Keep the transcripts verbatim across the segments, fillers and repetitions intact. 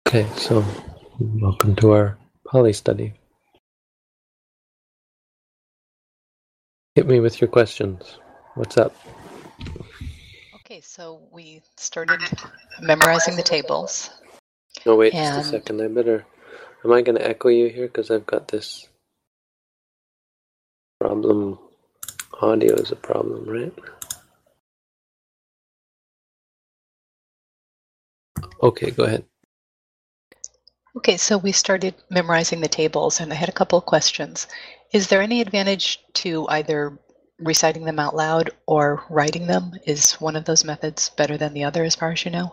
Okay, so welcome to our Pali study. Hit me with your questions. What's up? Okay, so we started memorizing the tables. No, wait and... just a second. I better... Am I going to echo you here? Because I've got this problem. Audio is a problem, right? Okay, go ahead. Okay, so we started memorizing the tables, and I had a couple of questions. Is there any advantage to either reciting them out loud or writing them? Is one of those methods better than the other, as far as you know?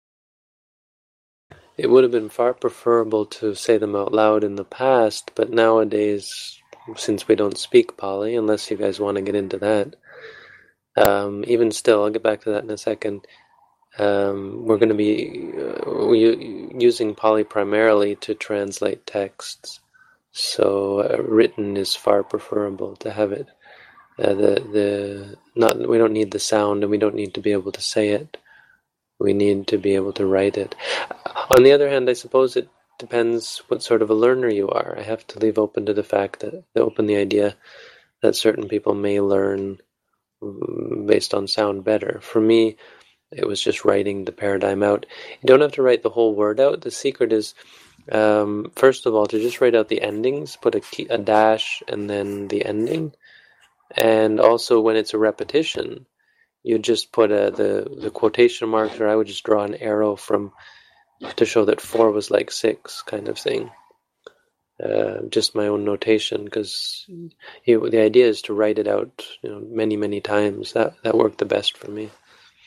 It would have been far preferable to say them out loud in the past, but nowadays, since we don't speak Pali, unless you guys want to get into that, um, even still, I'll get back to that in a second. Um, we're going to be uh, using Pali primarily to translate texts, so uh, written is far preferable to have it. Uh, the the not we don't need the sound, and we don't need to be able to say it. We need to be able to write it. On the other hand, I suppose it depends what sort of a learner you are. I have to leave open to the fact that open the idea that certain people may learn based on sound better. For me, it was just writing the paradigm out. You don't have to write the whole word out. The secret is, um, first of all, to just write out the endings, put a, key, a dash and then the ending. And also when it's a repetition, you just put a, the, the quotation marks, or I would just draw an arrow from to show that four was like six kind of thing. Uh, just my own notation, because the idea is to write it out, you know, many, many times. That, that worked the best for me.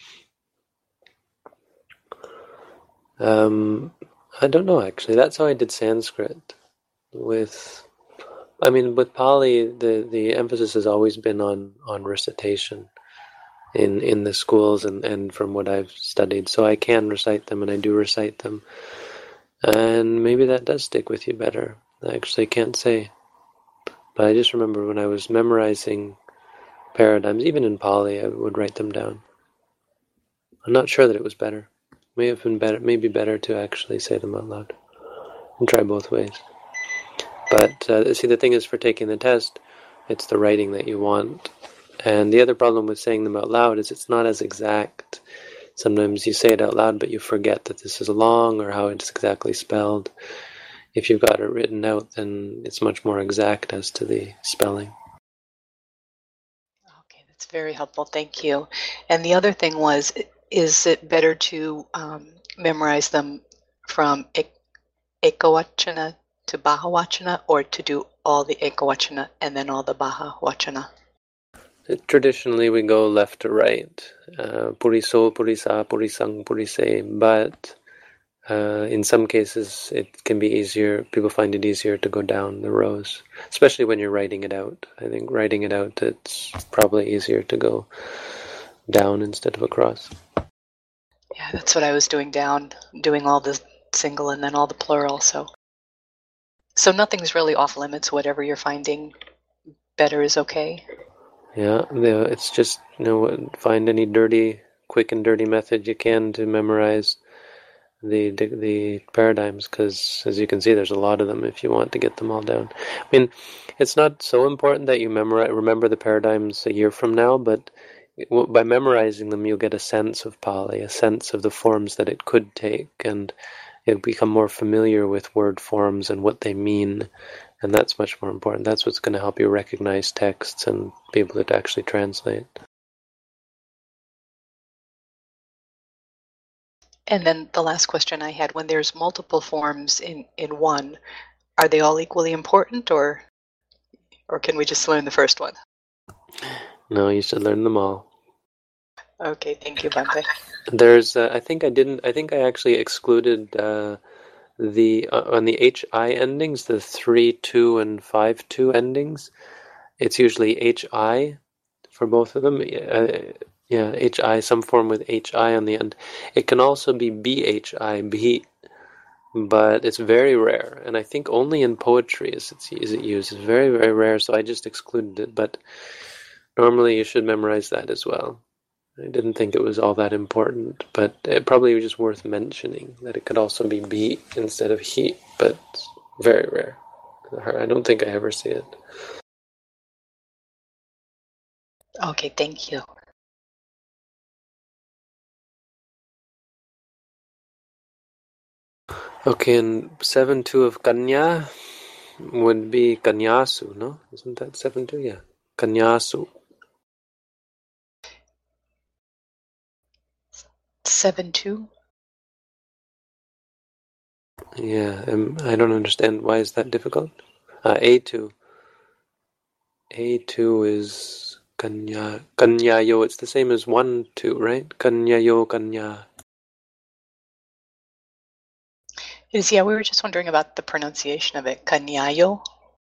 Um, I don't know, actually. That's how I did Sanskrit. With, I mean, with Pali, the, the emphasis has always been on, on recitation in, in the schools and, and from what I've studied. So I can recite them, and I do recite them. And maybe that does stick with you better. I actually can't say. But I just remember when I was memorizing paradigms, even in Pali, I would write them down. I'm not sure that it was better. May have been better, maybe better to actually say them out loud. And try both ways. But uh, see, the thing is, for taking the test, it's the writing that you want. And the other problem with saying them out loud is it's not as exact. Sometimes you say it out loud, but you forget that this is long or how it's exactly spelled. If you've got it written out, then it's much more exact as to the spelling. Okay, that's very helpful. Thank you. And the other thing was, is it better to um, memorize them from ek- Ekavachana to Bahawachana, or to do all the Ekavachana and then all the Bahawachana? Traditionally, we go left to right. Uh, Puriso, Purisa, Purisang, Purise. But uh, in some cases, it can be easier. People find it easier to go down the rows, especially when you're writing it out. I think writing it out, it's probably easier to go down instead of across. Yeah, that's what I was doing down, doing all the single and then all the plural. So, so nothing's really off limits. Whatever you're finding better is okay. Yeah, it's just, you know, find any dirty, quick and dirty method you can to memorize the the, the paradigms, because as you can see, there's a lot of them if you want to get them all down. I mean, it's not so important that you memorize, remember the paradigms a year from now, but by memorizing them, you'll get a sense of Pali, a sense of the forms that it could take, and you'll become more familiar with word forms and what they mean. And that's much more important. That's what's going to help you recognize texts and be able to actually translate. And then the last question I had, when there's multiple forms in, in one, are they all equally important, or or can we just learn the first one? No, you should learn them all. Okay, thank you, Bhante. There's, uh, I think I didn't, I think I actually excluded uh, the, uh, on the H I endings, the three two and five two endings. It's usually H I for both of them. Uh, yeah, H I, some form with H I on the end. It can also be B H I, B, but it's very rare. And I think only in poetry is it, is it used. It's very, very rare, so I just excluded it. But normally you should memorize that as well. I didn't think it was all that important, but it probably was just worth mentioning that it could also be beat instead of heat, but very rare. I don't think I ever see it. Okay, thank you. Okay, and seven two of Kanya would be Kanyasu, no? Isn't that seven two? Yeah. Kanyasu. seven two? Yeah, um, I don't understand. Why is that difficult? Uh, A two. A two is Kanya. Kanyayo. It's the same as one two, right? Kanyayo, Kanya. It is, yeah, we were just wondering about the pronunciation of it. Kanyayo?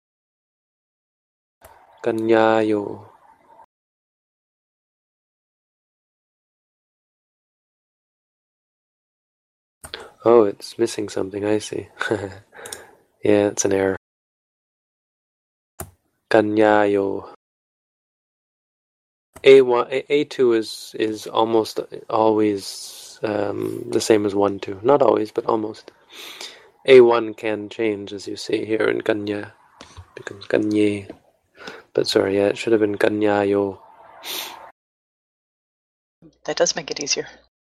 Kanyayo. Oh, it's missing something, I see. Yeah, it's an error. Kanyayo. A one, A two is is almost always um, the same as one two. Not always, but almost. A one can change, as you see here in Kanya. It becomes Kanye. But sorry, yeah, it should have been Kanyayo. That does make it easier.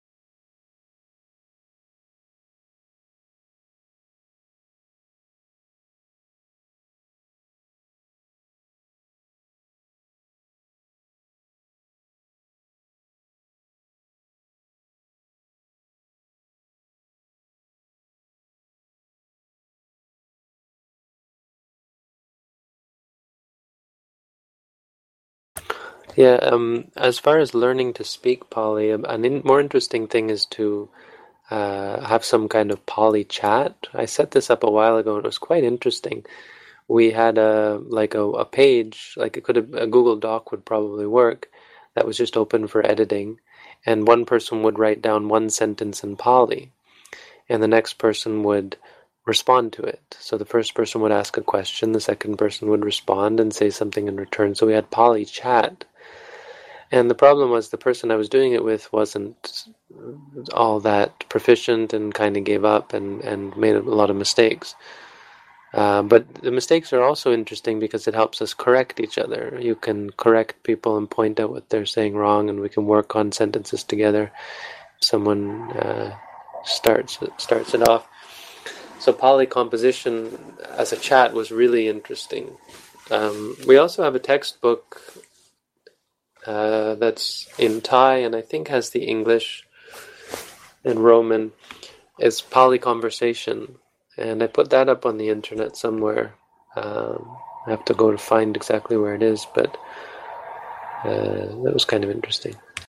Yeah, um, as far as learning to speak Pali, an in, more interesting thing is to uh, have some kind of Pali chat. I set this up a while ago, and it was quite interesting. We had a like a, a page, like it could have, a Google Doc would probably work, that was just open for editing, and one person would write down one sentence in Pali, and the next person would respond to it. So the first person would ask a question, the second person would respond and say something in return. So we had Pali chat. And the problem was the person I was doing it with wasn't all that proficient and kind of gave up and, and made a lot of mistakes. Uh, but the mistakes are also interesting because it helps us correct each other. You can correct people and point out what they're saying wrong, and we can work on sentences together. Someone uh, starts starts it off. So Pali composition as a chat was really interesting. Um, we also have a textbook Uh, that's in Thai and I think has the English and Roman. It's Pali Conversation, and I put that up on the internet somewhere. Um, I have to go to find exactly where it is, but uh, that was kind of interesting.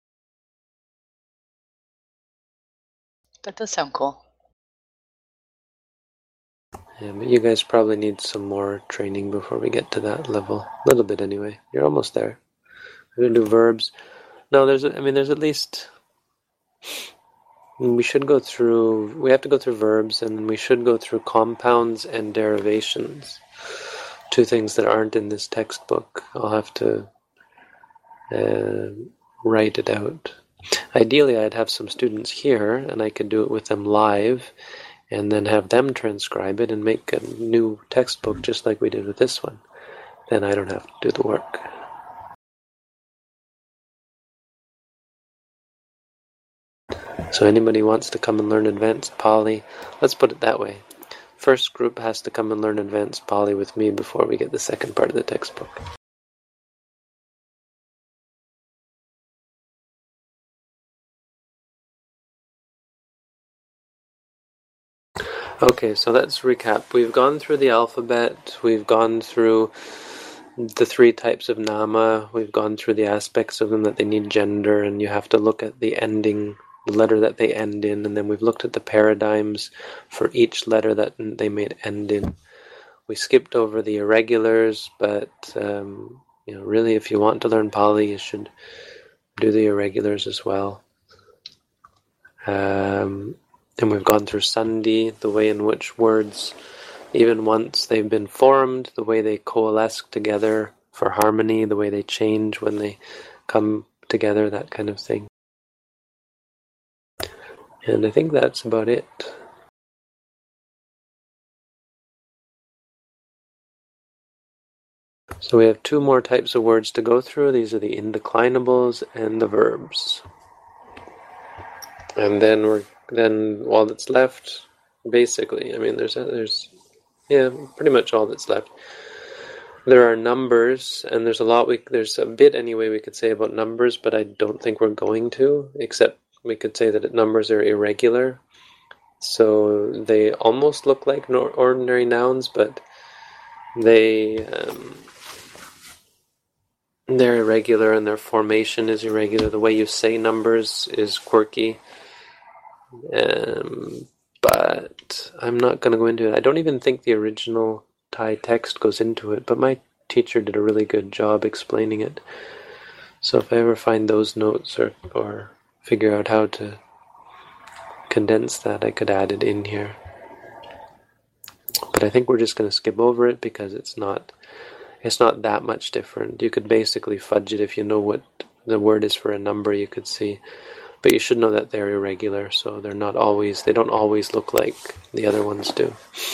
That does sound cool. Yeah, but you guys probably need some more training before we get to that level. A little bit anyway. You're almost there. We're gonna do verbs. No, there's. I mean, there's at least. We should go through. We have to go through verbs, and we should go through compounds and derivations. Two things that aren't in this textbook. I'll have to uh, write it out. Ideally, I'd have some students here, and I could do it with them live, and then have them transcribe it and make a new textbook just like we did with this one. Then I don't have to do the work. So anybody wants to come and learn advanced Pali, let's put it that way. First group has to come and learn advanced Pali with me before we get the second part of the textbook. Okay, so let's recap. We've gone through the alphabet, we've gone through the three types of nama, we've gone through the aspects of them, that they need gender, and you have to look at the ending, the letter that they end in, and then we've looked at the paradigms for each letter that they may end in. We skipped over the irregulars, but um, you know, really, if you want to learn Pali, you should do the irregulars as well. Um, and we've gone through Sandhi, the way in which words, even once they've been formed, the way they coalesce together for harmony, the way they change when they come together, that kind of thing. And I think that's about it. So we have two more types of words to go through. These are the indeclinables and the verbs. And then we're then all that's left, basically, I mean, there's a, there's yeah, pretty much all that's left. There are numbers, and there's a lot we there's a bit anyway we could say about numbers, but I don't think we're going to, except we could say that numbers are irregular. So they almost look like ordinary nouns, but they um, they're irregular, and their formation is irregular. The way you say numbers is quirky. Um, but I'm not going to go into it. I don't even think the original Thai text goes into it, but my teacher did a really good job explaining it. So if I ever find those notes or, or figure out how to condense that, I could add it in here. But I think we're just going to skip over it because it's not it's not that much different. You could basically fudge it if you know what the word is for a number, you could see. But you should know that they're irregular, so they're not always, they don't always look like the other ones do.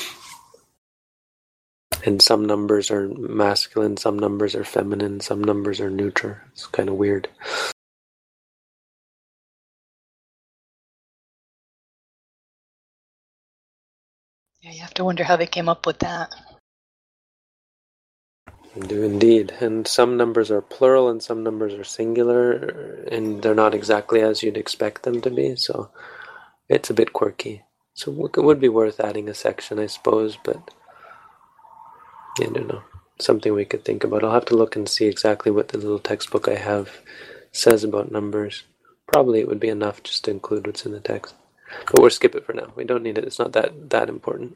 And some numbers are masculine, some numbers are feminine, some numbers are neutral. It's kind of weird. Yeah, you have to wonder how they came up with that. They do indeed. And some numbers are plural and some numbers are singular, and they're not exactly as you'd expect them to be, so it's a bit quirky. So it would be worth adding a section, I suppose, but I don't know. Something we could think about. I'll have to look and see exactly what the little textbook I have says about numbers. Probably it would be enough just to include what's in the text. But we'll skip it for now. We don't need it. It's not that, that important.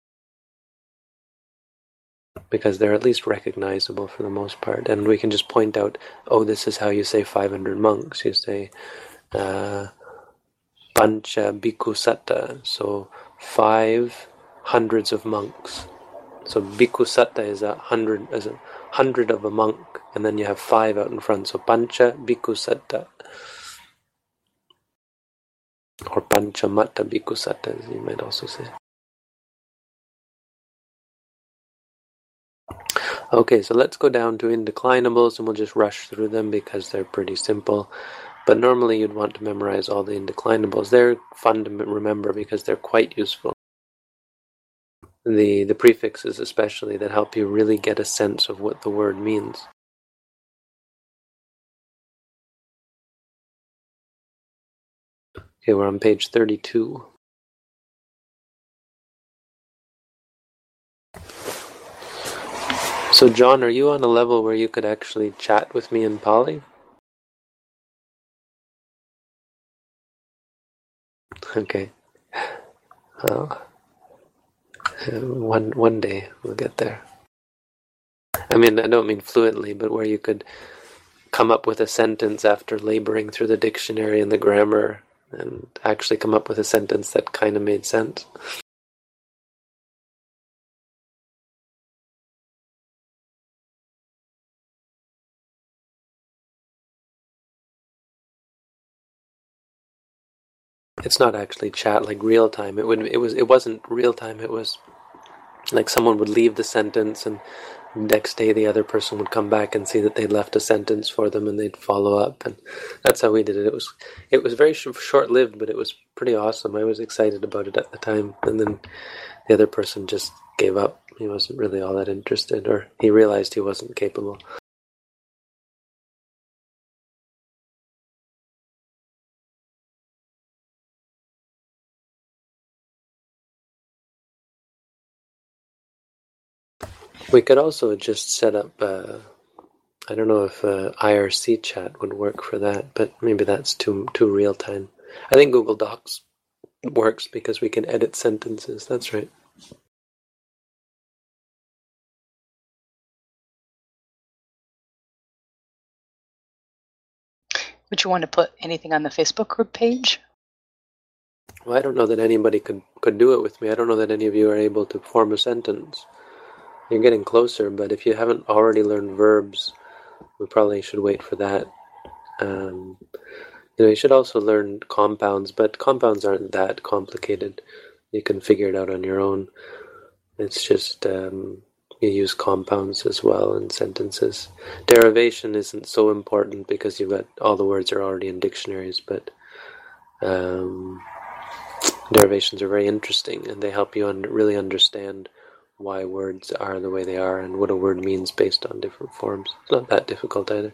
Because they're at least recognizable for the most part. And we can just point out, oh, this is how you say five hundred monks. You say uh, Pancha Bhikkhu Satta. So five hundreds of monks. So Bhikkhu Satta is a hundred, as a hundred of a monk, and then you have five out in front. So Pancha Bhikkhu Satta, or Pancha Matta Bhikkhu Satta, as you might also say. Okay, so let's go down to indeclinables, and we'll just rush through them because they're pretty simple. But normally you'd want to memorize all the indeclinables. They're fun to remember because they're quite useful. The, the prefixes especially, that help you really get a sense of what the word means. Okay, we're on page thirty-two. So John, are you on a level where you could actually chat with me in Pali? Okay. Well, one one day we'll get there. I mean, I don't mean fluently, but where you could come up with a sentence after laboring through the dictionary and the grammar and actually come up with a sentence that kind of made sense. It's not actually chat like real time. It would it was it wasn't real time. It was like someone would leave the sentence, and next day the other person would come back and see that they'd left a sentence for them, and they'd follow up, and that's how we did it. It was it was very sh- short-lived, but it was pretty awesome. I was excited about it at the time, and then the other person just gave up. He wasn't really all that interested, or he realized he wasn't capable. We could also just set up, uh, I don't know if uh, I R C chat would work for that, but maybe that's too too real time. I think Google Docs works because we can edit sentences. That's right. Would you want to put anything on the Facebook group page? Well, I don't know that anybody could, could do it with me. I don't know that any of you are able to form a sentence. You're getting closer, but if you haven't already learned verbs, we probably should wait for that. Um, You know, you should also learn compounds, but compounds aren't that complicated. You can figure it out on your own. It's just um, you use compounds as well in sentences. Derivation isn't so important because you've got all the words are already in dictionaries, but um, derivations are very interesting and they help you un- really understand why words are the way they are and what a word means based on different forms. It's not that difficult either.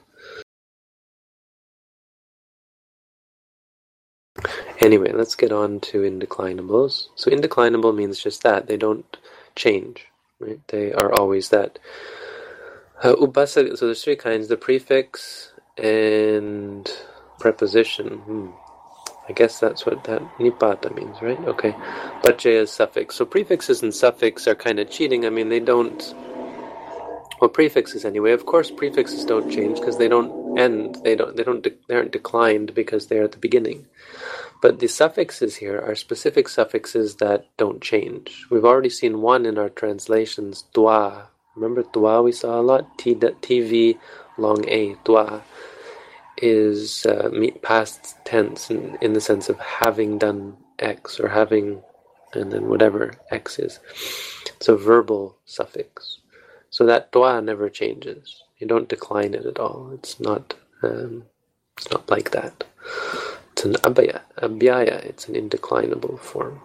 Anyway, let's get on to indeclinables. So indeclinable means just that. They don't change, right? They are always that. Uh, ubasa, so there's three kinds, the prefix and preposition. Hmm. I guess that's what that nipata means, right? Okay. Pache is suffix. So prefixes and suffix are kind of cheating. I mean, they don't... Well, prefixes anyway. Of course, prefixes don't change because they don't end. They don't. They don't. De- they aren't declined because they're at the beginning. But the suffixes here are specific suffixes that don't change. We've already seen one in our translations, tua. Remember tua we saw a lot? T, TV, long A, tua, is uh, past tense in, in the sense of having done X or having, and then whatever X is. It's a verbal suffix. So that tua never changes. You don't decline it at all. It's not, um, it's not like that. It's an abhaya, abhyaya, it's an indeclinable form.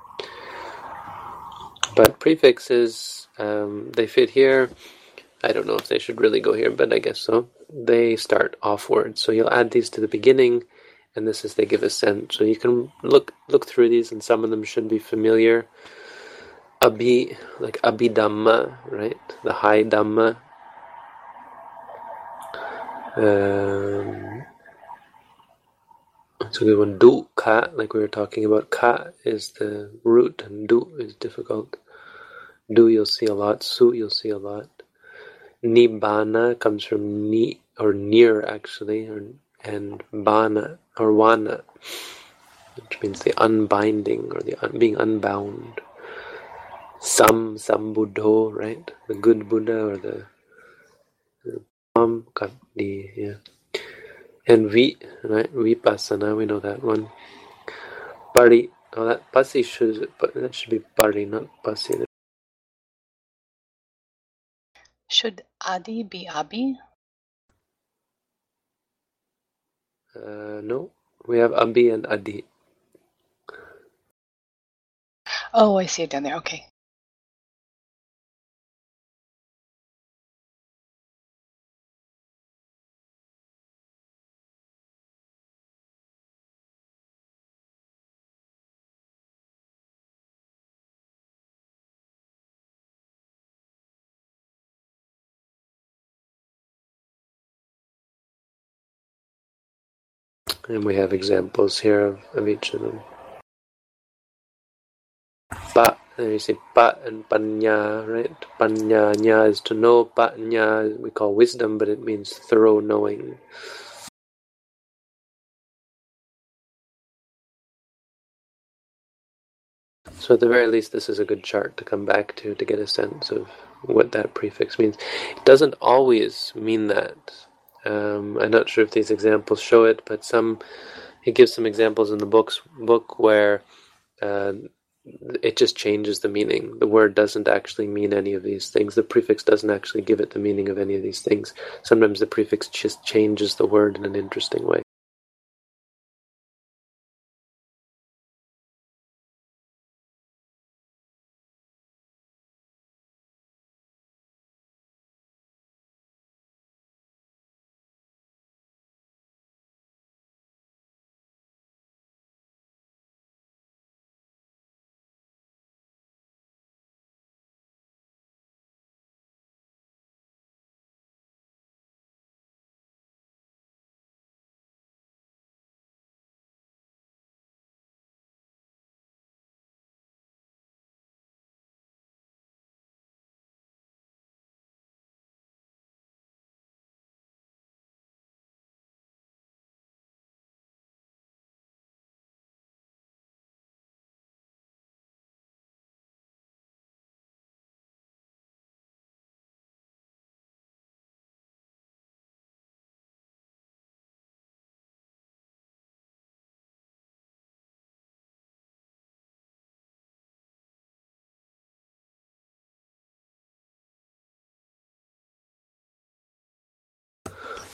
But prefixes, um, they fit here. I don't know if they should really go here, but I guess so. They start offward. So you'll add these to the beginning, and this is they give a sense. So you can look look through these, and some of them should be familiar. Abhi, like abhidhamma, right? The high dhamma. Um, It's a good one. Du, ka, like we were talking about. Ka is the root, and du is difficult. Du you'll see a lot. Su you'll see a lot. Nibbana comes from ni, or near actually, or, and bana, or wana, which means the unbinding, or the un, being unbound. Sam, sambuddho, right? The good Buddha, or the, the Palm, got the, yeah. And vi, right? Vipassana, we know that one. Pari, oh, that pasi should, but that should be pari, not pasi. Should adi be abi? Uh, no, we have abi and adi. Oh, I see it down there. Okay. And we have examples here of, of each of them. Pa, and you say pa and panya, right? Panya, nya is to know. Pa, nya we call wisdom, but it means thorough knowing. So at the very least, this is a good chart to come back to to get a sense of what that prefix means. It doesn't always mean that. Um, I'm not sure if these examples show it, but some he gives some examples in the books book where uh, it just changes the meaning. The word doesn't actually mean any of these things. The prefix doesn't actually give it the meaning of any of these things. Sometimes the prefix just changes the word in an interesting way.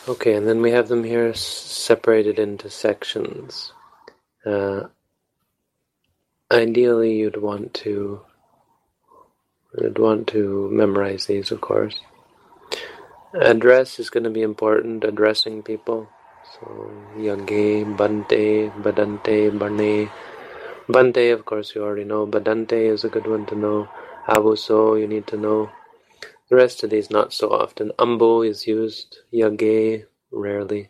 Okay, and then we have them here separated into sections. Uh, ideally, you'd want to you'd want to memorize these, of course. Address is going to be important. Addressing people. So Yage, Bante, Badante, Barne. Bante, of course, you already know. Badante is a good one to know. Abuso, you need to know. The rest of these, not so often. Ambo is used. Yage, rarely.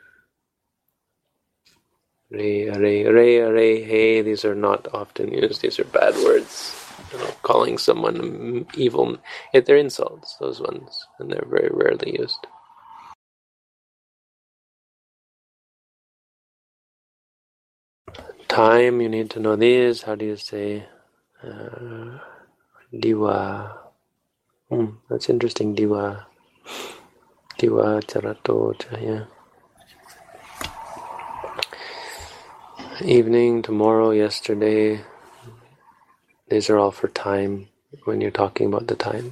Re, re, re, re, hey, these are not often used. These are bad words. You know, calling someone evil. They're insults, those ones, and they're very rarely used. Time, you need to know these. How do you say uh, diwa? Hmm, that's interesting, diwa. Diwa, charato, chaya. Evening, tomorrow, yesterday. These are all for time, when you're talking about the time.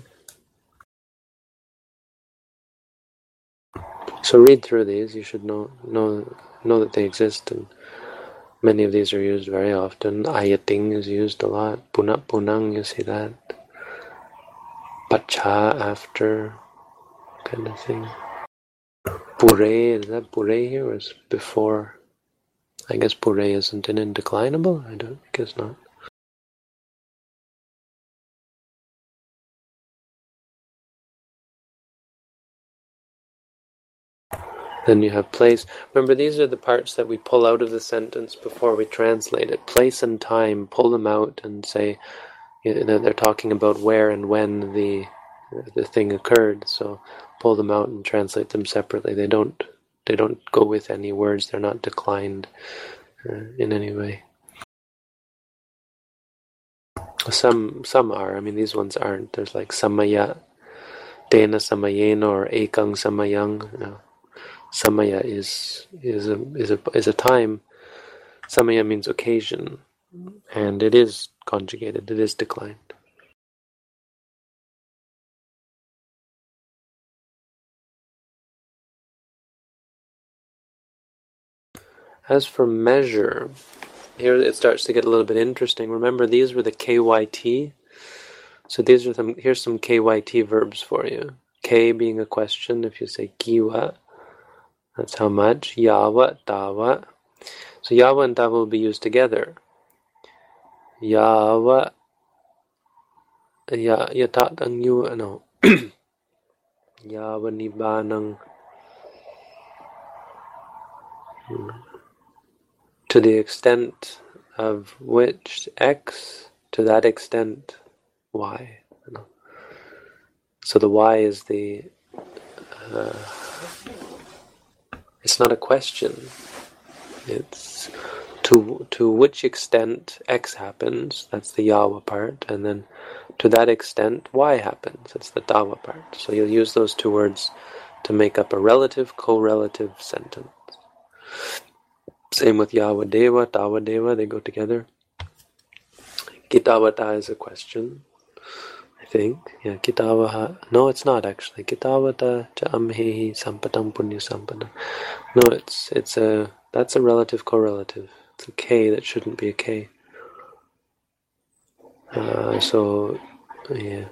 So read through these. You should know know know that they exist, and many of these are used very often. Ayating is used a lot. Punap punang, you see that. Pacha, after, kind of thing. Pure, is that pure here or is before? I guess pure isn't an indeclinable? I don't guess not. Then you have place. Remember, these are the parts that we pull out of the sentence before we translate it. Place and time, pull them out and say, you know, they're talking about where and when the the thing occurred. So pull them out and translate them separately. They don't they don't go with any words. They're not declined uh, in any way. Some some are. I mean, these ones aren't. There's like samaya, tena samayena, or ekang samayang. You know. Samaya is is a is a is a time. Samaya means occasion, and it is conjugated. It is declined. As for measure, here it starts to get a little bit interesting. Remember, these were the K Y T. So these are some. Here's some K Y T verbs for you. K being a question. If you say kiwa, that's how much. Yawa, tawa. So yawa and tawa will be used together. Yawa, ya yatat ang yu ano. Yawa nibanang. To the extent of which X, to that extent Y. So the Y is the. Uh, it's not a question. It's to to which extent X happens. That's the Yawa part, and then to that extent Y happens. It's the Tawa part. So you'll use those two words to make up a relative, correlative sentence. Same with Yawa Deva, Tawa Deva. They go together. Kitawata is a question. I think. Yeah, Kitavaha. No, it's not actually. Kitavata cha amhehi sampatam punya sampada. No, it's it's a that's a relative correlative. It's a K that shouldn't be a K. Uh, so, yeah.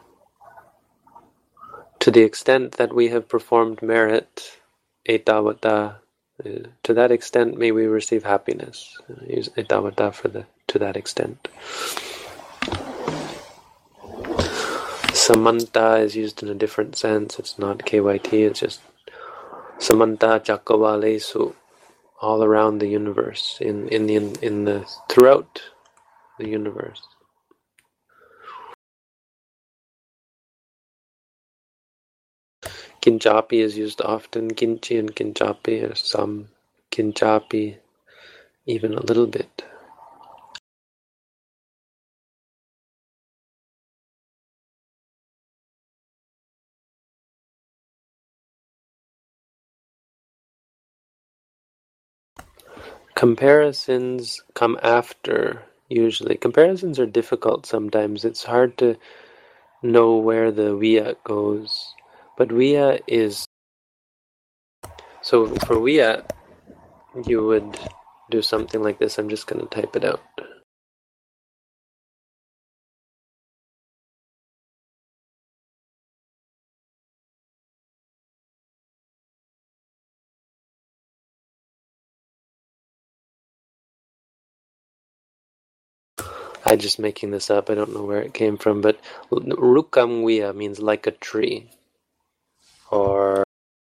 To the extent that we have performed merit, etavata, uh, to that extent may we receive happiness. Uh, use etavata for the to that extent. Samanta is used in a different sense. It's not K Y T, it's just Samanta Chakavalesu, all around the universe, in, in the in, in the throughout the universe. Kinchapi is used often. Kinchi and Kinchapi are some. Kinchapi even a little bit. Comparisons come after, usually. Comparisons are difficult sometimes. It's hard to know where the via goes. But via is So for Viya, you would do something like this. I'm just going to type it out. I'm just making this up. I don't know where it came from, but Rukam Viya means like a tree. Or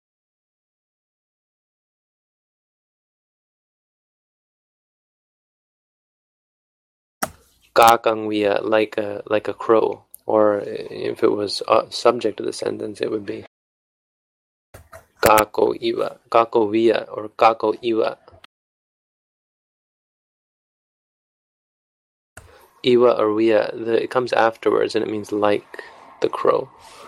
Kakang Viya, like a like a crow. Or if it was a subject of the sentence, it would be Kako Iwa, Kako Viya, or Kako Iwa. Iwa or Viya, the, it comes afterwards and it means like the crow.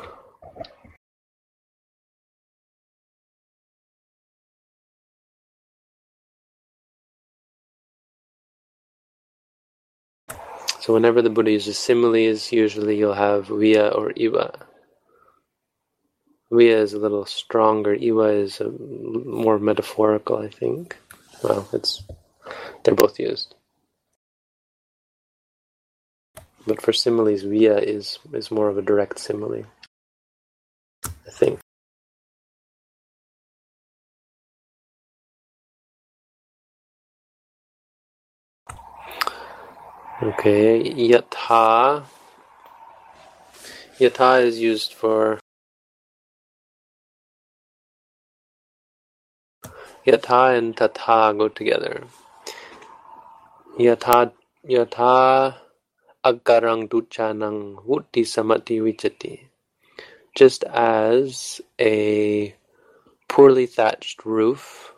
So whenever the Buddha uses similes, usually you'll have Viya or Iwa. Viya is a little stronger. Iwa is a, more metaphorical, I think. Well, it's they're both used. But for similes, Viya is, is more of a direct simile, I think. Okay, Yatha. Yatha is used for Yatha and Tatha go together. Yatha Yatha Agarang Duchanang Vutti Samati Vichati. Just as a poorly thatched roof,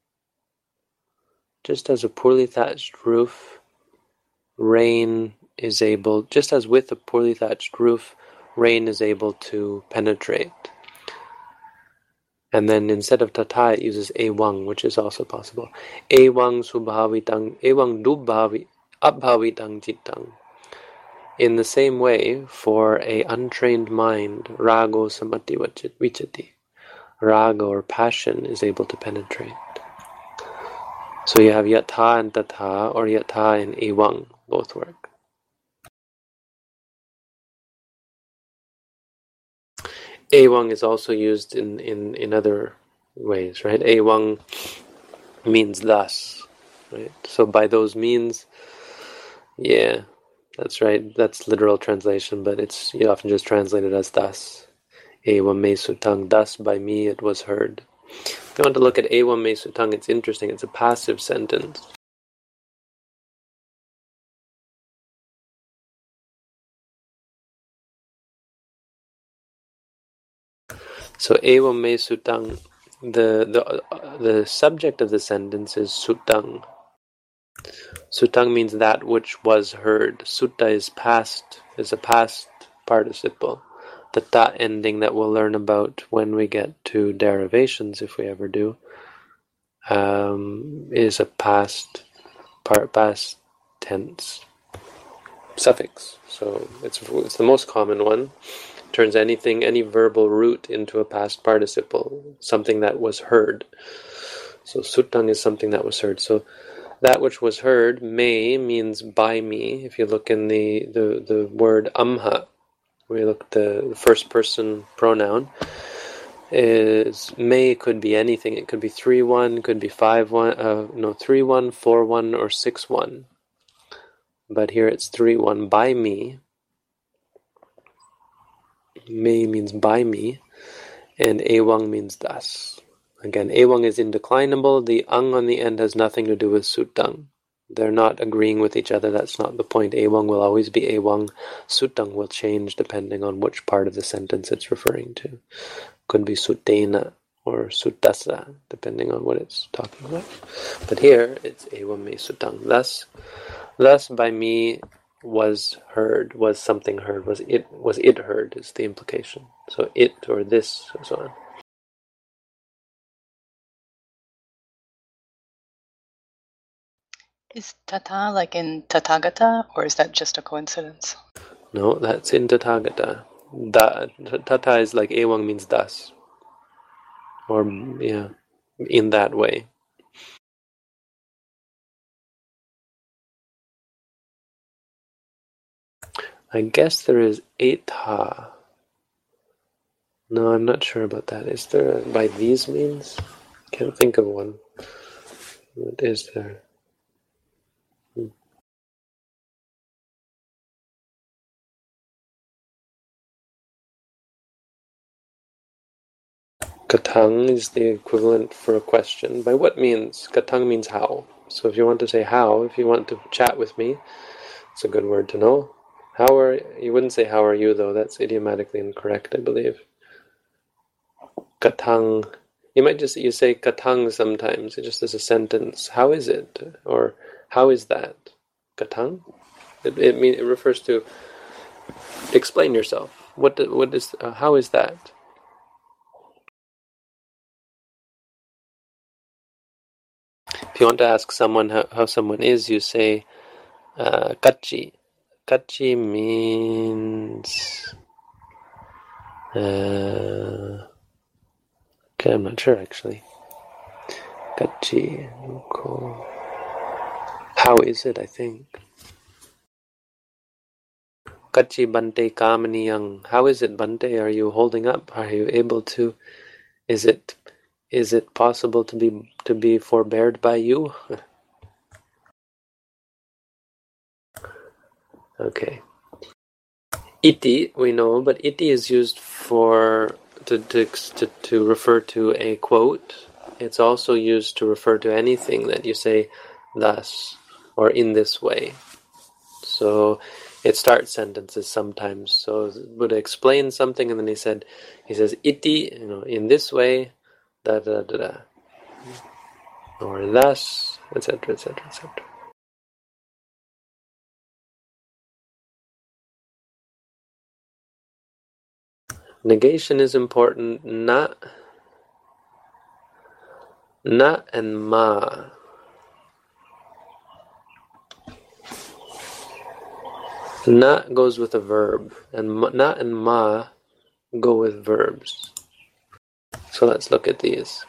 just as a poorly thatched roof, rain is able, just as with a poorly thatched roof, rain is able to penetrate. And then instead of tata, it uses ewang, which is also possible. Ewang subhavitang, ewang dubhavi, abhavitang chittang. In the same way, for a untrained mind, rago samati vichati. Raga or passion is able to penetrate. So you have yatha and tatha, or yatha and ewang, both work. Ewang is also used in, in, in other ways, right? Ewang means thus, right? So by those means, yeah, that's right. That's literal translation, but it's you often just translate it as thus. Ewam me sutang, thus by me it was heard. If you want to look at ewam me sutang, it's interesting. It's a passive sentence. So ewam me sutang, the the uh, the subject of the sentence is sutang. Sutang means that which was heard. Sutta is past, is a past participle. The ta ending that we'll learn about when we get to derivations, if we ever do, um, is a past part, past tense suffix. So it's it's the most common one. Turns anything, any verbal root into a past participle, something that was heard. So sutang is something that was heard. So that which was heard, me, means by me. If you look in the, the, the word amha, we look at the, the first person pronoun, is me could be anything. It could be three one, could be five one, uh, no, three one, four one, or six one. But here it's three one, by me. Me means by me, and ewang means thus. Again, ewang is indeclinable. The ang on the end has nothing to do with sutang. They're not agreeing with each other. That's not the point. Ewang will always be ewang. Sutang will change depending on which part of the sentence it's referring to. Could be sutena or sutasa, depending on what it's talking about. But here, it's ewam me sutang. Thus, thus by me was heard, was something heard, was it was it heard is the implication. So it or this, or so on. Is tata like in Tathagata, or is that just a coincidence? No, that's in Tathagata. Da, tata is like ewang means thus. Or, yeah. in that way. I guess there is etha. No, I'm not sure about that. Is there a, by these means? Can't think of one. What is there? Hmm. Katang is the equivalent for a question. By what means? Katang means how. So if you want to say how, if you want to chat with me, it's a good word to know. How are you? Wouldn't say how are you though. That's idiomatically incorrect, I believe. Katang. You might just you say katang sometimes, just as a sentence. How is it? Or how is that? Katang. It it, mean, it refers to explain yourself. What what is uh, how is that? If you want to ask someone how, how someone is, you say uh, kachi. Kachi means uh, okay, I'm not sure actually. Kachi. How is it? I think. Kachi bante kamaniyang. How is it, Bante? Are you holding up? Are you able to? Is it? Is it possible to be to be forbeared by you? Okay. Iti we know, but iti is used for to to to, to refer to a quote. It's also used to refer to anything that you say thus or in this way. So it starts sentences sometimes. So Buddha explains something, and then he said, he says iti, you know, in this way, da da da da, or thus, et cetera, et cetera, et cetera. Negation is important. Na, na and ma. Na goes with a verb, and ma, na and ma go with verbs. So let's look at these.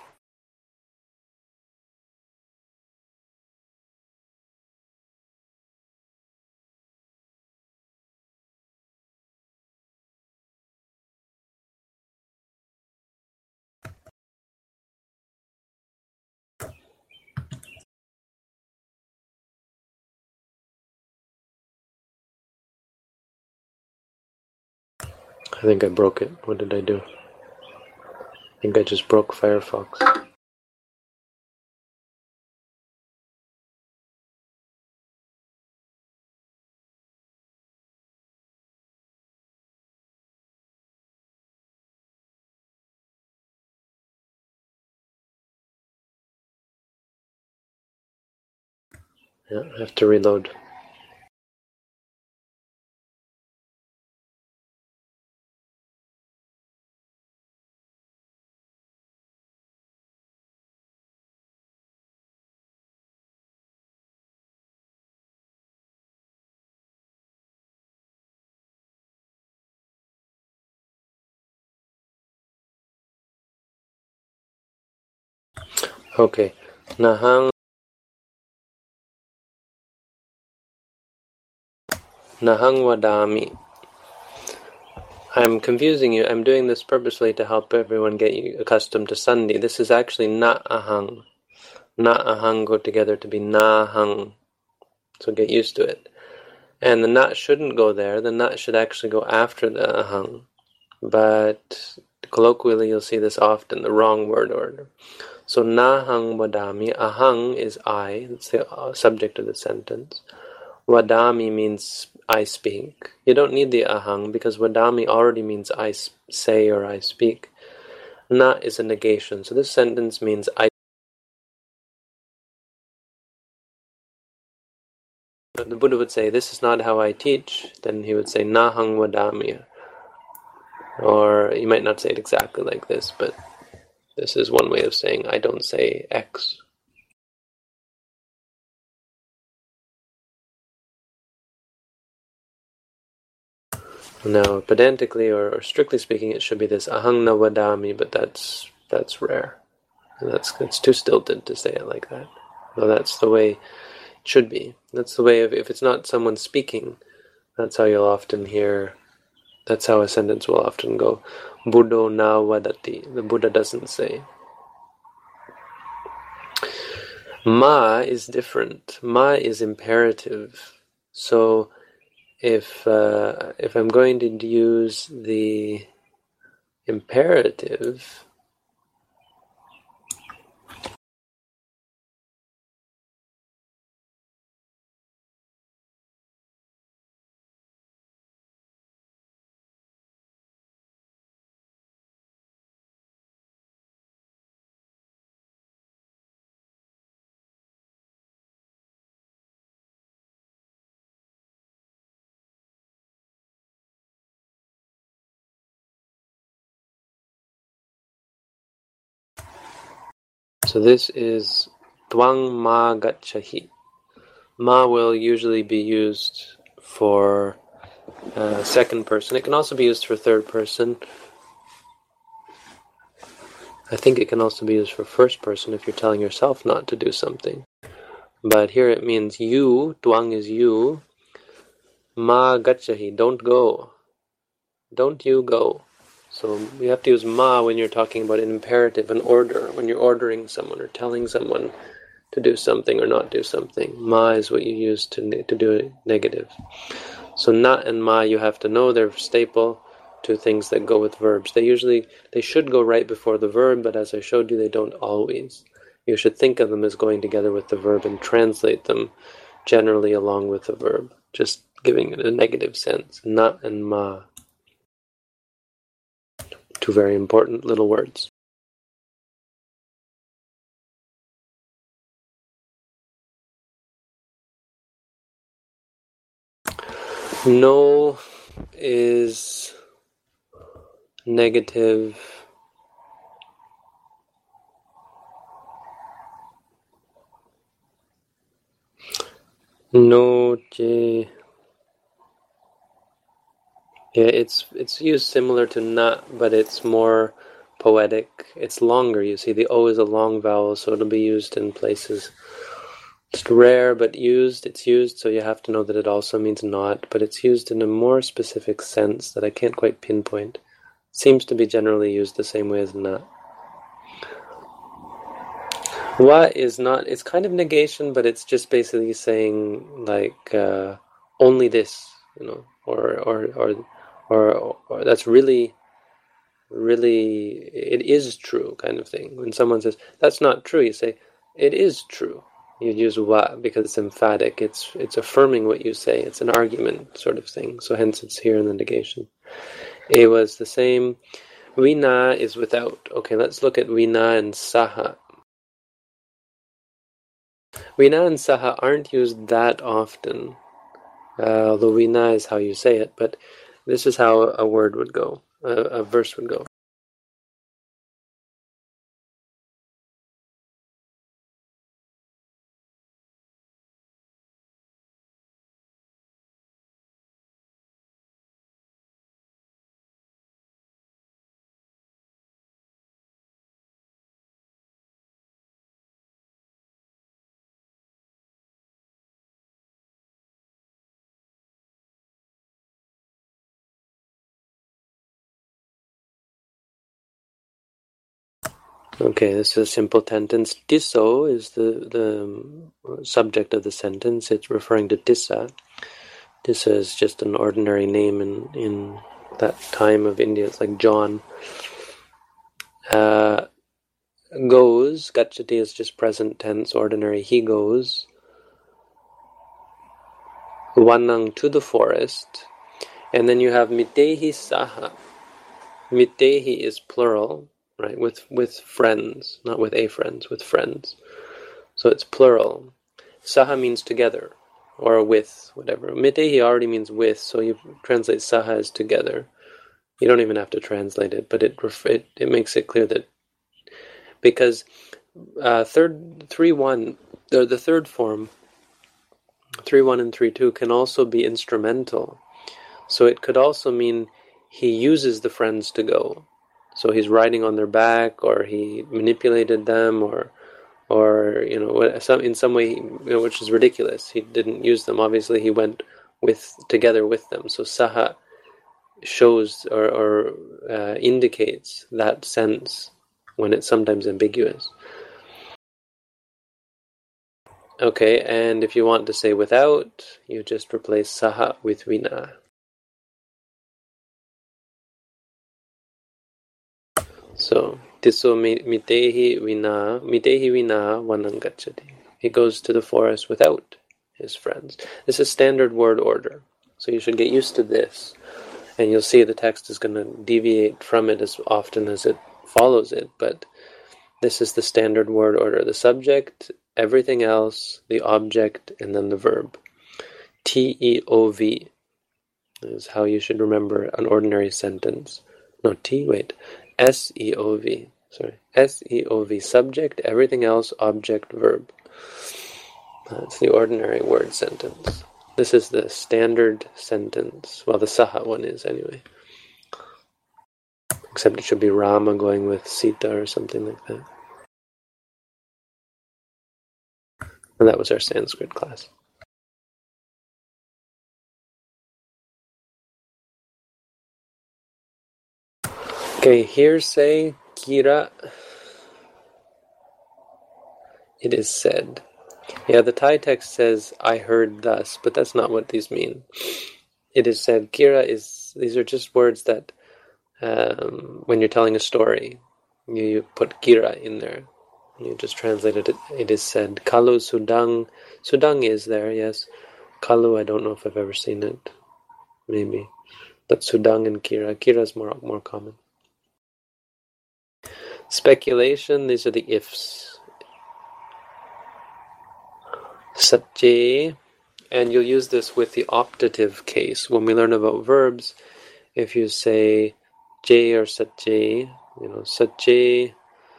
I think I broke it. What did I do? I think I just broke Firefox. Yeah, I have to reload. Okay. Nahang Nahang Wadami. I'm confusing you. I'm doing this purposely to help everyone get you accustomed to Sandhi. This is actually na ahang. Na ahang go together to be nahang. So get used to it. And the na shouldn't go there. The na should actually go after the ahang. But colloquially you'll see this often, the wrong word order. So nahang wadami. Ahang is I. It's the subject of the sentence. Vadami means I speak. You don't need the ahang because vadami already means I say or I speak. Na is a negation. So this sentence means I. The Buddha would say, this is not how I teach. Then he would say, nahang vadami. Or you might not say it exactly like this, but this is one way of saying I don't say X. Now, pedantically or, or strictly speaking, it should be this ahang na vadami, but that's that's rare. And that's that's too stilted to say it like that. Well, that's the way it should be. That's the way of, if it's not someone speaking, that's how you'll often hear, that's how a sentence will often go. Buddho na vadati. The Buddha doesn't say. Ma is different. Ma is imperative. So if uh, if I'm going to use the imperative, so this is Tvang ma gacchahi. Ma will usually be used for uh, second person. It can also be used for third person. I think it can also be used for first person if you're telling yourself not to do something. But here it means you, Tvang is you, ma gacchahi, don't go. Don't you go. So you have to use ma when you're talking about an imperative, an order, when you're ordering someone or telling someone to do something or not do something. Ma is what you use to to do it negative. So na and ma, you have to know they're staple to things that go with verbs. They usually, they should go right before the verb, but as I showed you, they don't always. You should think of them as going together with the verb and translate them generally along with the verb, just giving it a negative sense. Na and ma. Two very important little words. No is negative. No, J. Yeah, it's it's used similar to na, but it's more poetic. It's longer. You see, the O is a long vowel, so it'll be used in places. It's rare, but used. It's used, so you have to know that it also means not, but it's used in a more specific sense that I can't quite pinpoint. It seems to be generally used the same way as na. Wa is not, it's kind of negation, but it's just basically saying, like, uh, only this, you know, or, or, or, or, or that's really, really, it is true kind of thing. When someone says, that's not true, you say, it is true. You use wa because it's emphatic, it's it's affirming what you say, it's an argument sort of thing, so hence it's here in the negation. A was the same. Vina is without. Okay, let's look at vina and saha. Vina and saha aren't used that often, uh, although vina is how you say it, but this is how a word would go, a, a verse would go. Okay, this is a simple sentence. Tiso is the, the subject of the sentence. It's referring to Tissa. Tissa is just an ordinary name in, in that time of India. It's like John. Uh, goes, gacchati is just present tense, ordinary. He goes. Vanang, to the forest. And then you have mitehi saha. Mitehi is plural. Right, with with friends, not with a friends, with friends. So it's plural. Saha means together, or with, whatever. Mitehi already means with, so you translate saha as together. You don't even have to translate it, but it it, it makes it clear that, because uh, third three one, or the third form, three one and three two can also be instrumental. So it could also mean he uses the friends to go. So he's riding on their back, or he manipulated them, or or you know, some in some way, you know, which is ridiculous. He didn't use them. Obviously, he went with together with them. So saha shows or, or uh, indicates that sense when it's sometimes ambiguous. Okay, and if you want to say without, you just replace saha with vina. So tiso mitehi vina mitehi vina vanang gacchati. He goes to the forest without his friends. This is standard word order. So you should get used to this. And you'll see the text is going to deviate from it as often as it follows it. But this is the standard word order. The subject, everything else, the object, and then the verb. T E O V is how you should remember an ordinary sentence. No, T, wait. S E O V. Sorry. S E O V. Subject, everything else, object, verb. That's the ordinary word sentence. This is the standard sentence. Well, the Saha one is anyway. Except it should be Rama going with Sita or something like that. And that was our Sanskrit class. Okay, hearsay, Kira. It is said. Yeah, the Thai text says, I heard thus, but that's not what these mean. It is said, Kira is, these are just words that, um, when you're telling a story, you, you put Kira in there. You just translated it. It is said, Kalu Sudang. Sudang is there, yes. Kalu, I don't know if I've ever seen it. Maybe. But Sudang and Kira. Kira is more, more common. Speculation, these are the ifs. Satye, and you'll use this with the optative case. When we learn about verbs, if you say J or Satye, you know, Satye,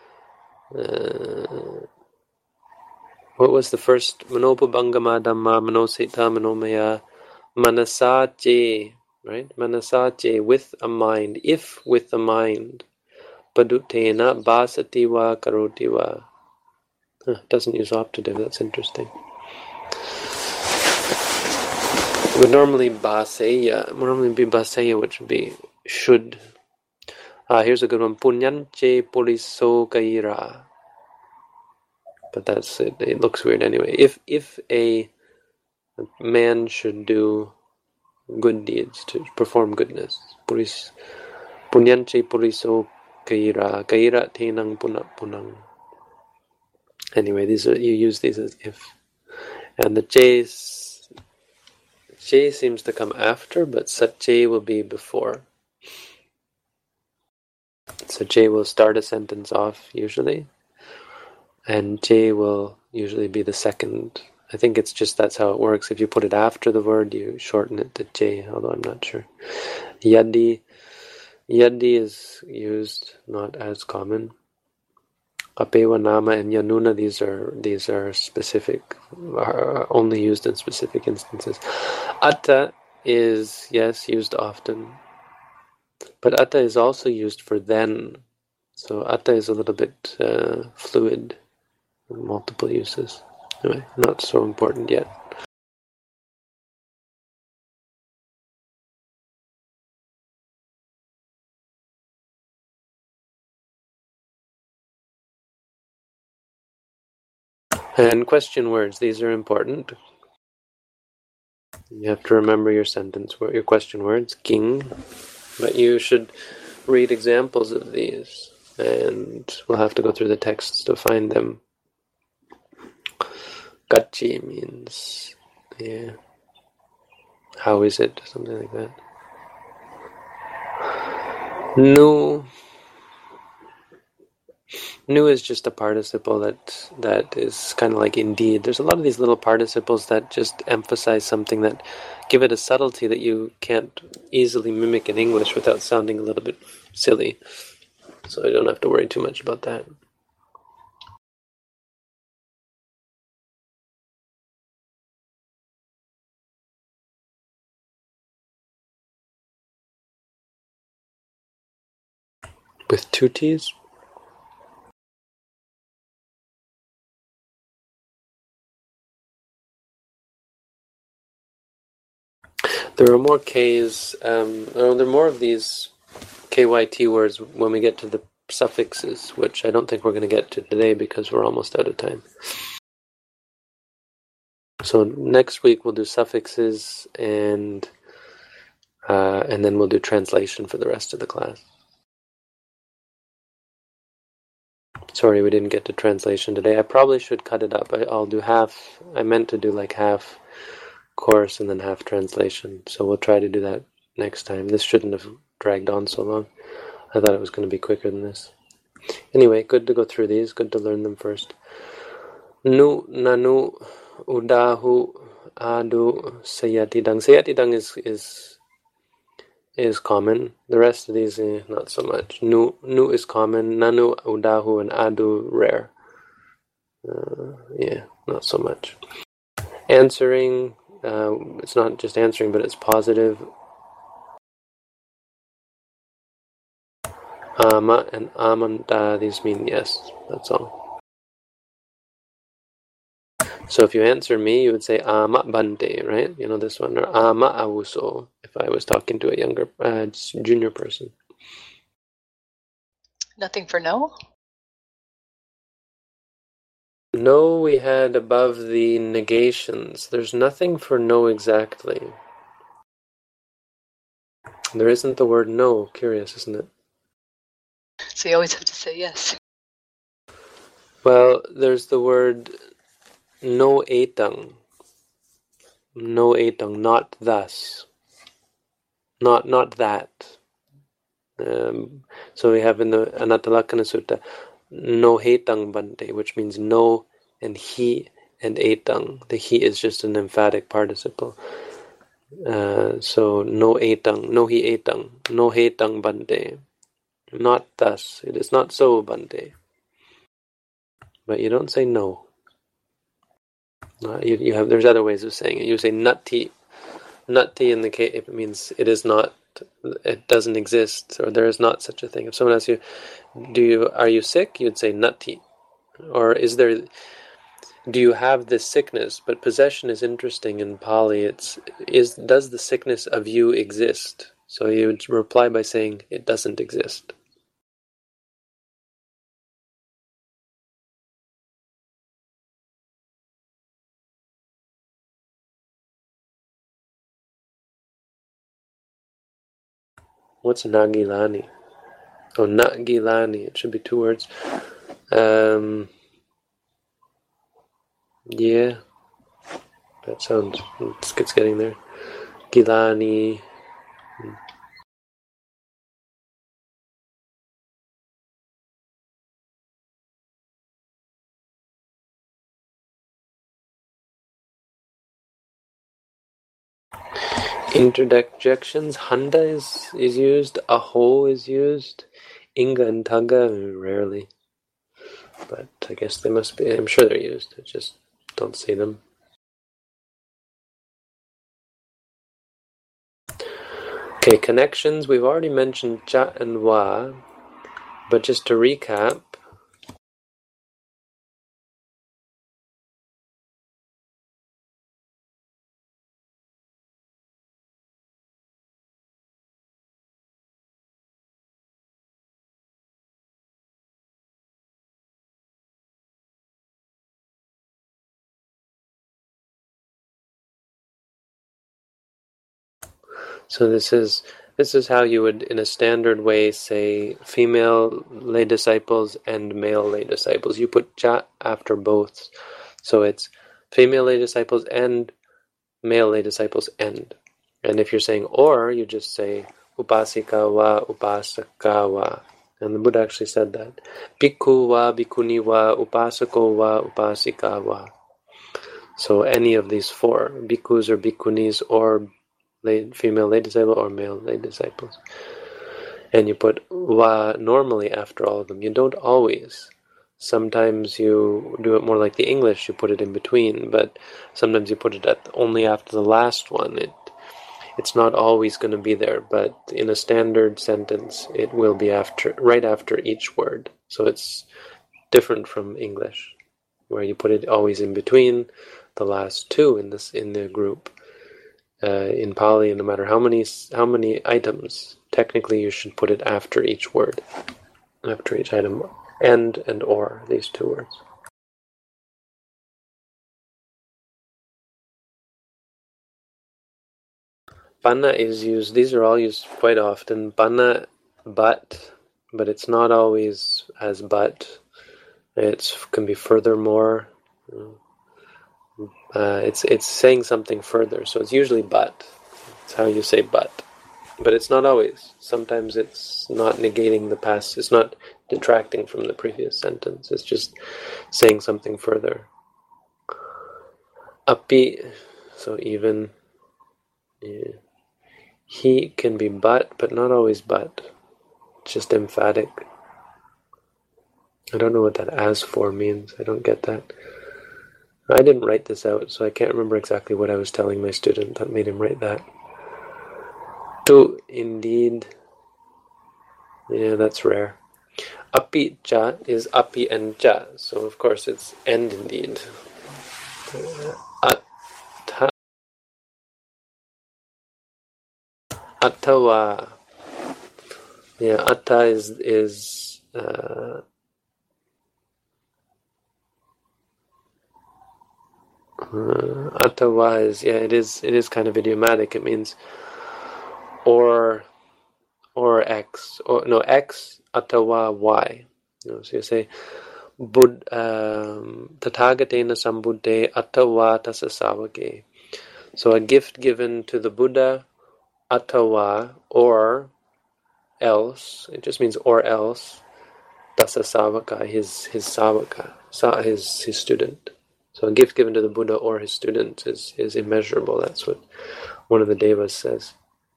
uh, what was the first? Manopabangama Dhamma, Manosita, Manomaya, Manasache, right? Manasache, with a mind, if with a mind. Padutena, Basatiwa, Karotiwa. Huh, doesn't use optative, that's interesting. It would normally baseya, would normally be baseya, which would be should. Ah, here's a good one. Punyanche poliso kaira. But that's it. It looks weird anyway. If if a man should do good deeds, to perform goodness, puris punyanche poliso kaira. Kaira tenang punat punang. Anyway, these are you use these as if, and the chase. J seems to come after, but Satche will be before. So J will start a sentence off usually, and J will usually be the second. I think it's just that's how it works. If you put it after the word, you shorten it to J, although I'm not sure. Yadi, Yadi is used, not as common. Apewa Nama and Yanuna, these are these are specific, are only used in specific instances. Atta is, yes, used often. But atta is also used for then. So atta is a little bit uh, fluid, multiple uses. Anyway, not so important yet. And question words, these are important. You have to remember your sentence, your question words, king. But you should read examples of these, and we'll have to go through the texts to find them. Gachi means, yeah, how is it? Something like that. Nu. Nu is just a participle that that is kind of like indeed. There's a lot of these little participles that just emphasize something, that give it a subtlety that you can't easily mimic in English without sounding a little bit silly. So I don't have to worry too much about that. With two T's? There are more K's, um, oh, there are more of these K Y T words when we get to the suffixes, which I don't think we're going to get to today because we're almost out of time. So next week we'll do suffixes and uh, and then we'll do translation for the rest of the class. Sorry we didn't get to translation today. I probably should cut it up. I, I'll do half. I meant to do like half course and then half translation. So we'll try to do that next time. This shouldn't have dragged on so long. I thought it was going to be quicker than this. Anyway, good to go through these. Good to learn them first. Nu, nanu, udahu, adu, sayatidang. Sayatidang is is is common. The rest of these, eh, not so much. Nu, nu is common. Nanu, udahu, and adu, rare. Uh, yeah, not so much. Answering, uh, it's not just answering, but it's positive. Ama and amanta, these mean yes. That's all. So if you answer me, you would say ama bante, right? You know this one, or ama awuso, if I was talking to a younger, uh, junior person. Nothing for no? No, we had above the negations. There's nothing for no exactly. There isn't the word no. Curious, isn't it? So you always have to say yes. Well, there's the word no etang. No etang, not thus. Not not that. Um, so we have in the Anatalakkhana Sutta, no hetang bante, which means no and he and etang. The he is just an emphatic participle. Uh, so no etang, no he etang, no hetang bante. Not thus. It is not so bante. But you don't say no. Uh, you, you have. There's other ways of saying it. You say natti. Natti in the case it means it is not. It doesn't exist, or there is not such a thing. If someone asks you, "Do you are you sick?" You'd say natti. Or is there? Do you have this sickness? But possession is interesting in Pali. It's is does the sickness of you exist? So you would reply by saying it doesn't exist. What's Nagilani? Oh, Nagilani. It should be two words. Um, yeah, that sounds. It's, it's getting there. Gilani. Interjections. Handa is, is used. Aho is used. Inga and Taga, rarely. But I guess they must be. I'm sure they're used. I just don't see them. Okay, connections. We've already mentioned cha and wa. But just to recap. So this is this is how you would, in a standard way, say female lay disciples and male lay disciples. You put cha after both, so it's female lay disciples and male lay disciples end. And if you're saying or, you just say upasika wa upasaka wa. And the Buddha actually said that. Bhikkhu wa bhikkhuni wa upasako wa upasika wa. So any of these four, bhikkhus or bhikkhunis or lay, female lay disciple or male lay disciples. And you put wa normally after all of them. You don't always. Sometimes you do it more like the English, you put it in between, but sometimes you put it at only after the last one. It it's not always going to be there, but in a standard sentence, it will be after, right after each word. So it's different from English, where you put it always in between the last two in this in the group. Uh, in Pali, no matter how many how many items, technically you should put it after each word, after each item, and and or, these two words. Panna is used, these are all used quite often. Panna, but, but it's not always as but. It can be furthermore. Uh, it's it's saying something further, so it's usually but. It's how you say but. But it's not always. Sometimes it's not negating the past. It's not detracting from the previous sentence. It's just saying something further. Api, so even. Yeah. He can be but, but not always but. It's just emphatic. I don't know what that as for means. I don't get that. I didn't write this out, so I can't remember exactly what I was telling my student that made him write that. To, indeed. Yeah, that's rare. Api cha is api and cha, so of course it's and indeed. Atta, attawa. Yeah, atta is is uh, uh, attawa is yeah, it is it is kind of idiomatic. It means or or x or no x attawa y. You know, so you say Bud um, Tathagatena Sambuddhe attawa tassa savake. So a gift given to the Buddha, attawa, or else, it just means or else, tassa savaka, his his savaka, his his student. So a gift given to the Buddha or his student is, is immeasurable. That's what one of the devas says.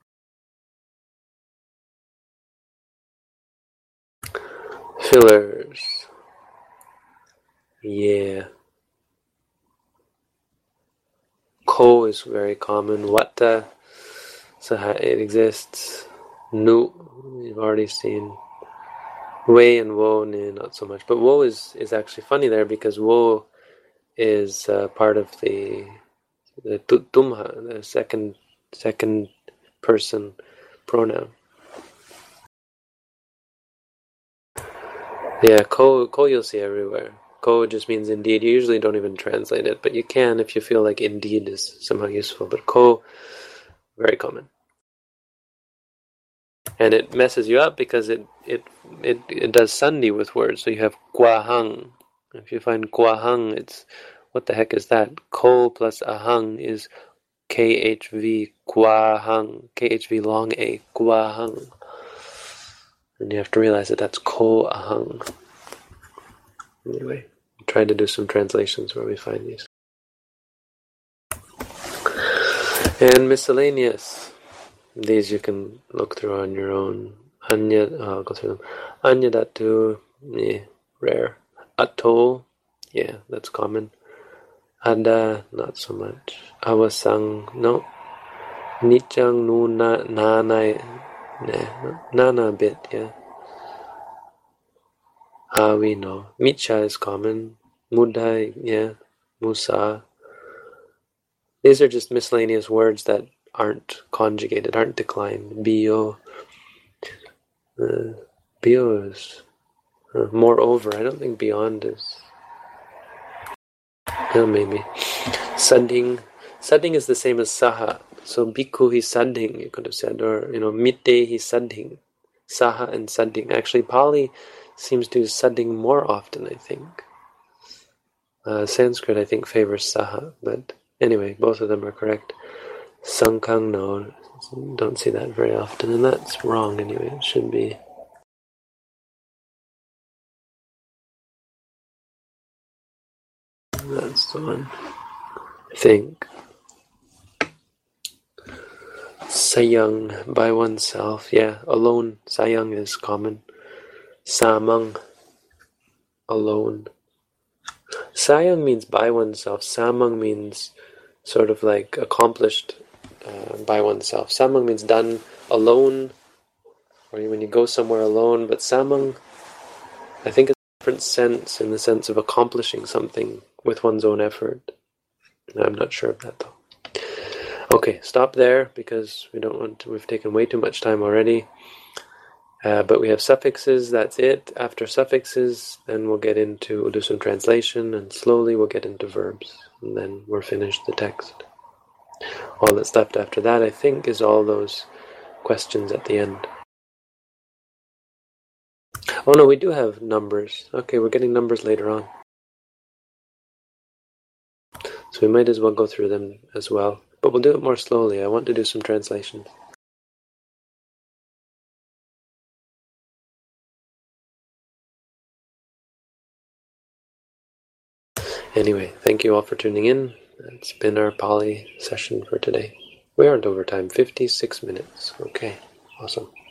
Fillers. Yeah. Ko is very common. Watta, so it exists. Nu, we've already seen. Wei and wo, nah, not so much. But wo is, is actually funny there because wo is uh, part of the the tumha, the second second person pronoun. Yeah, ko ko you'll see everywhere. Ko just means indeed. You usually don't even translate it, but you can if you feel like indeed is somehow useful. But ko, very common. And it messes you up because it it it, it does sandhi with words. So you have kwahang. If you find kwahang, it's what the heck is that? Ko plus ahang is K H V kwahang. K H V long A kwahang. And you have to realize that that's ko ahang. Anyway, I'm trying to do some translations where we find these. And miscellaneous. These you can look through on your own. Anya, oh, I'll go through them. Anya datu, yeah, rare. Atto, yeah, that's common. Ada, not so much. Awasang, no. Nichang nu na nanai, nah, nana a bit, yeah. Awi, no. Micha is common. Mudai, yeah. Musa. These are just miscellaneous words that aren't conjugated, aren't declined. Bio. Uh, bio is uh, moreover. I don't think beyond is. Yeah, maybe. Sadding. Sadding is the same as saha. So bhikkhu hi sadding, you could have said, or you know, mitte hi sadding. Saha and sadding. Actually, Pali seems to use sadding more often, I think. Uh, Sanskrit, I think, favors saha, but anyway, both of them are correct. Sankang, no, don't see that very often, and that's wrong anyway. It should be. That's the one, I think. Sayang, by oneself, yeah, alone. Sayang is common. Samang, alone. Sayang means by oneself. Samang means sort of like accomplished uh, by oneself. Samang means done alone, or when you go somewhere alone, but samang, I think, is a different sense, in the sense of accomplishing something with one's own effort. I'm not sure of that though. Okay, stop there because we don't want to, we've taken way too much time already. Uh, but we have suffixes, that's it. After suffixes, then we'll get into Udusum translation, and slowly we'll get into verbs, and then we're finished the text. All that's left after that, I think, is all those questions at the end. Oh no, we do have numbers. Okay, we're getting numbers later on. So we might as well go through them as well. But we'll do it more slowly. I want to do some translations. Anyway, thank you all for tuning in. It's been our Pali session for today. We aren't over time, fifty-six minutes. Okay, awesome.